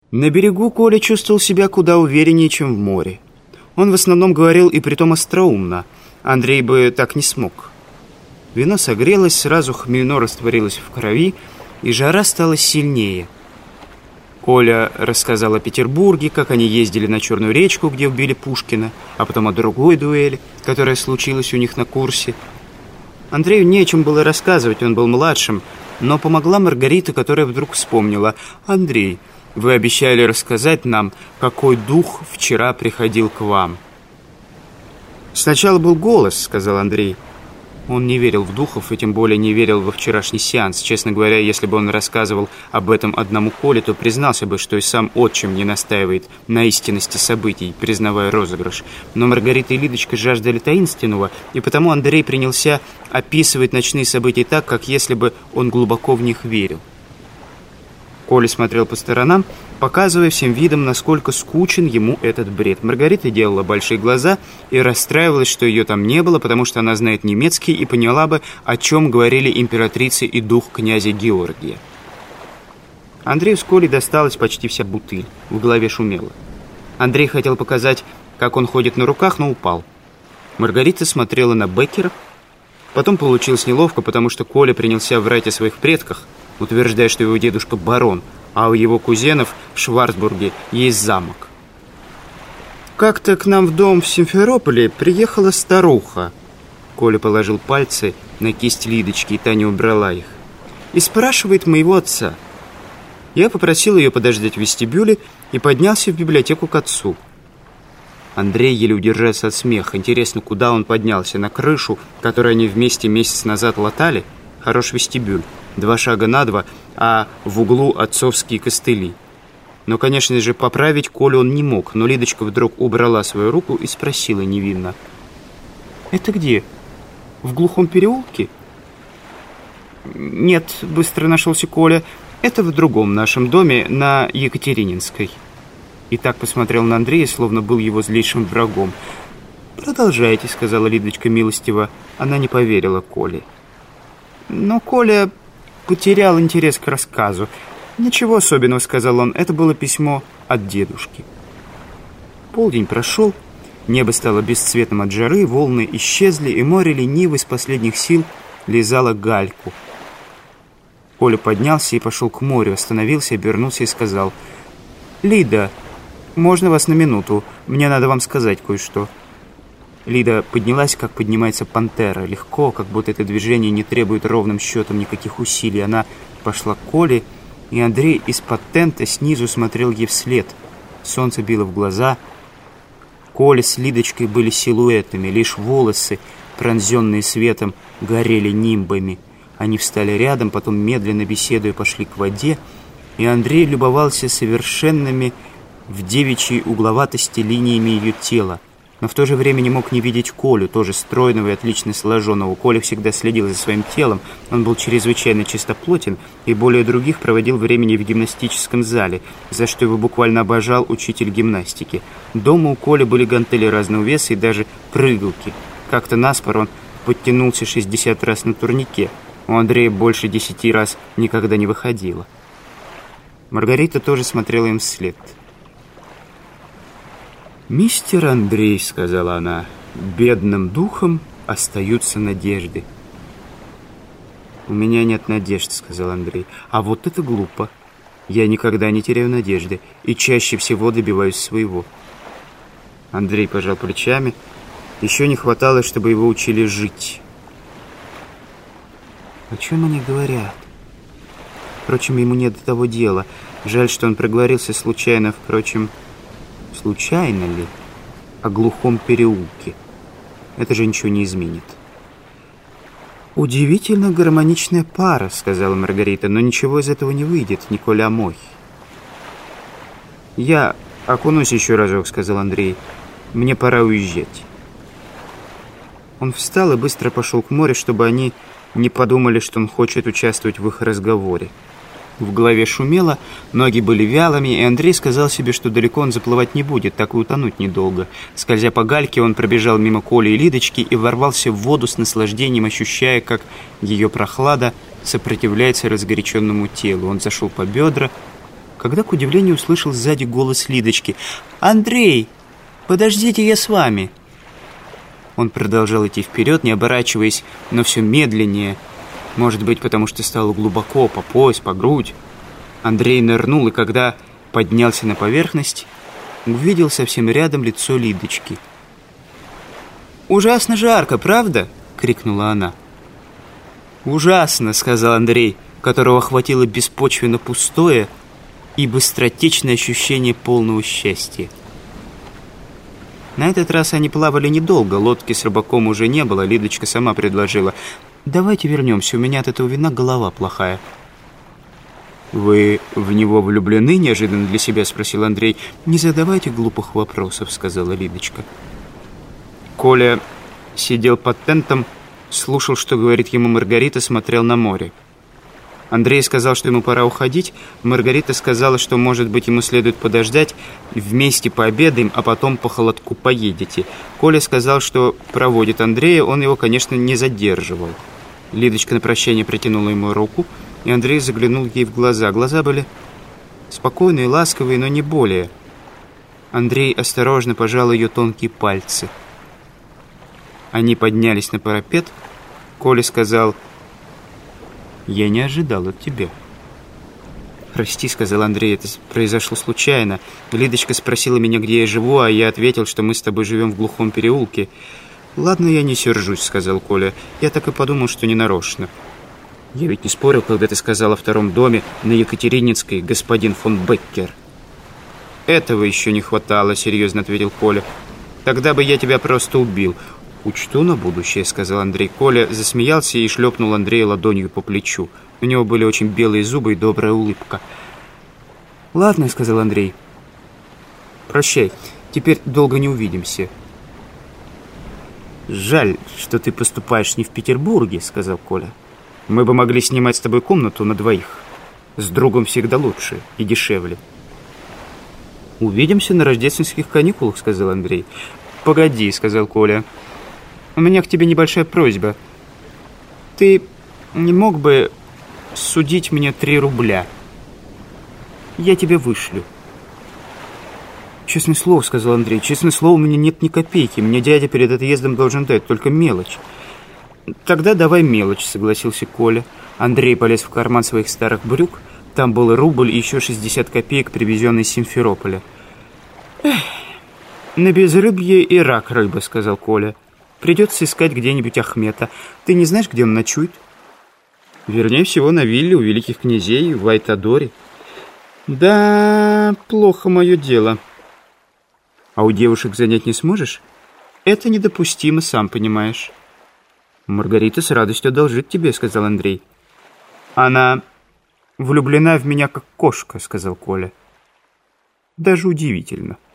На берегу Коля чувствовал себя куда увереннее, чем в море. Он в основном говорил и притом остроумно. Андрей бы так не смог. Вино согрелось, сразу хмельно растворилось в крови, и жара стала сильнее. Коля рассказал о Петербурге, как они ездили на Черную речку, где убили Пушкина, а потом о другой дуэли, которая случилась у них на курсе. Андрею не о чем было рассказывать, он был младшим, но помогла Маргарита, которая вдруг вспомнила: «Андрей, вы обещали рассказать нам, какой дух вчера приходил к вам». «Сначала был голос», — сказал Андрей. Он не верил в духов и тем более не верил во вчерашний сеанс. Честно говоря, если бы он рассказывал об этом одному Коле, то признался бы, что и сам отчим не настаивает на истинности событий, признавая розыгрыш. Но Маргарита и Лидочка жаждали таинственного, и потому Андрей принялся описывать ночные события так, как если бы он глубоко в них верил. Коля смотрел по сторонам, показывая всем видом, насколько скучен ему этот бред. Маргарита делала большие глаза и расстраивалась, что ее там не было, потому что она знает немецкий и поняла бы, о чем говорили императрица и дух князя Георгия. Андрею с Колей досталась почти вся бутыль, в голове шумело. Андрей хотел показать, как он ходит на руках, но упал. Маргарита смотрела на Беккера. Потом получилось неловко, потому что Коля принялся врать о своих предках, утверждая, что его дедушка барон, а у его кузенов в Шварцбурге есть замок. «Как-то к нам в дом в Симферополе приехала старуха». Коля положил пальцы на кисть Лидочки, и та не убрала их. «И спрашивает моего отца». Я попросил ее подождать в вестибюле и поднялся в библиотеку к отцу. Андрей еле удержался от смеха. Интересно, куда он поднялся? На крышу, которую они вместе месяц назад латали? Хорош вестибюль. 2 шага на 2, а в углу отцовские костыли. Но, конечно же, поправить Колю он не мог. Но Лидочка вдруг убрала свою руку и спросила невинно: «Это где? В глухом переулке?» «Нет», — быстро нашелся Коля, — «это в другом нашем доме на Екатерининской». И так посмотрел на Андрея, словно был его злейшим врагом. «Продолжайте», — сказала Лидочка милостиво. Она не поверила Коле. Но Коля потерял интерес к рассказу. «Ничего особенного», — сказал он, — «это было письмо от дедушки». Полдень прошел, небо стало бесцветным от жары, волны исчезли, и море лениво из последних сил лизало гальку. Коля поднялся и пошел к морю, остановился, обернулся и сказал: «Лида, можно вас на минуту? Мне надо вам сказать кое-что». Лида поднялась, как поднимается пантера, легко, как будто это движение не требует ровным счетом никаких усилий. Она пошла к Коле, и Андрей из-под тента снизу смотрел ей вслед. Солнце било в глаза. Коля с Лидочкой были силуэтами, лишь волосы, пронзенные светом, горели нимбами. Они встали рядом, потом, медленно беседуя, пошли к воде, и Андрей любовался совершенными в девичьей угловатости линиями ее тела, но в то же время не мог не видеть Колю, тоже стройного и отлично сложенного. Коля всегда следил за своим телом, он был чрезвычайно чистоплотен и более других проводил времени в гимнастическом зале, за что его буквально обожал учитель гимнастики. Дома у Коли были гантели разного веса и даже прыгалки. Как-то наспор он подтянулся 60 раз на турнике. У Андрея больше 10 раз никогда не выходило. Маргарита тоже смотрела им вслед. «Мистер Андрей, — сказала она, — бедным духом остаются надежды». «У меня нет надежд, — сказал Андрей. — А вот это глупо. Я никогда не теряю надежды и чаще всего добиваюсь своего». Андрей пожал плечами. Еще не хватало, чтобы его учили жить. О чем они говорят? Впрочем, ему нет до того дела. Жаль, что он проговорился случайно. Впрочем, случайно ли? О глухом переулке. Это же ничего не изменит. «Удивительно гармоничная пара, — сказала Маргарита, — но ничего из этого не выйдет, Николя мой». «Я окунусь еще разок, — сказал Андрей. — Мне пора уезжать». Он встал и быстро пошел к морю, чтобы они не подумали, что он хочет участвовать в их разговоре. В голове шумело, ноги были вялыми, и Андрей сказал себе, что далеко он заплывать не будет, так и утонуть недолго. Скользя по гальке, он пробежал мимо Коли и Лидочки и ворвался в воду с наслаждением, ощущая, как ее прохлада сопротивляется разгоряченному телу. Он зашел по бедра, когда, к удивлению, услышал сзади голос Лидочки. «Андрей, подождите, я с вами!» Он продолжал идти вперед, не оборачиваясь, но все медленнее. Может быть, потому что стало глубоко, по пояс, по грудь. Андрей нырнул, и когда поднялся на поверхность, увидел совсем рядом лицо Лидочки. «Ужасно жарко, правда?» — крикнула она. «Ужасно», — сказал Андрей, которого охватило беспочвенно пустое и быстротечное ощущение полного счастья. На этот раз они плавали недолго, лодки с рыбаком уже не было. Лидочка сама предложила: «Давайте вернемся, у меня от этого вина голова плохая». «Вы в него влюблены?» — неожиданно для себя спросил Андрей. «Не задавайте глупых вопросов», — сказала Лидочка. Коля сидел под тентом, слушал, что говорит ему Маргарита, смотрел на море. Андрей сказал, что ему пора уходить. Маргарита сказала, что, может быть, ему следует подождать, вместе пообедаем, а потом по холодку поедете. Коля сказал, что проводит Андрея, он его, конечно, не задерживал. Лидочка на прощание протянула ему руку, и Андрей заглянул ей в глаза. Глаза были спокойные, ласковые, но не более. Андрей осторожно пожал ее тонкие пальцы. Они поднялись на парапет. Коля сказал: «Я не ожидал от тебя». «Прости», — сказал Андрей, — «это произошло случайно. Лидочка спросила меня, где я живу, а я ответил, что мы с тобой живем в глухом переулке». «Ладно, я не сержусь», — сказал Коля. «Я так и подумал, что ненарочно». «Я ведь не спорил, когда ты сказал о втором доме на Екатерининской, господин фон Беккер». «Этого еще не хватало», — серьезно ответил Коля. «Тогда бы я тебя просто убил». «Учту на будущее», — сказал Андрей. Коля засмеялся и шлепнул Андрея ладонью по плечу. У него были очень белые зубы и добрая улыбка. «Ладно», — сказал Андрей. «Прощай, теперь долго не увидимся». «Жаль, что ты поступаешь не в Петербурге», — сказал Коля. «Мы бы могли снимать с тобой комнату на двоих. С другом всегда лучше и дешевле». «Увидимся на рождественских каникулах», — сказал Андрей. «Погоди», — сказал Коля. «У меня к тебе небольшая просьба. Ты не мог бы судить мне 3 рубля? Я тебе вышлю». «Честное слово», — сказал Андрей, — «честное слово, у меня нет ни копейки. Мне дядя перед отъездом должен дать, только мелочь». «Тогда давай мелочь», — согласился Коля. Андрей полез в карман своих старых брюк. Там был рубль и еще 60 копеек, привезенные из Симферополя. «Эх, на безрыбье и рак рыба», — сказал Коля. «Придется искать где-нибудь Ахмета. Ты не знаешь, где он ночует?» «Вернее всего, на вилле у великих князей в Айтадоре». «Да, плохо мое дело». «А у девушек занять не сможешь?» «Это недопустимо, сам понимаешь». «Маргарита с радостью одолжит тебе», — сказал Андрей. «Она влюблена в меня, как кошка», — сказал Коля. «Даже удивительно».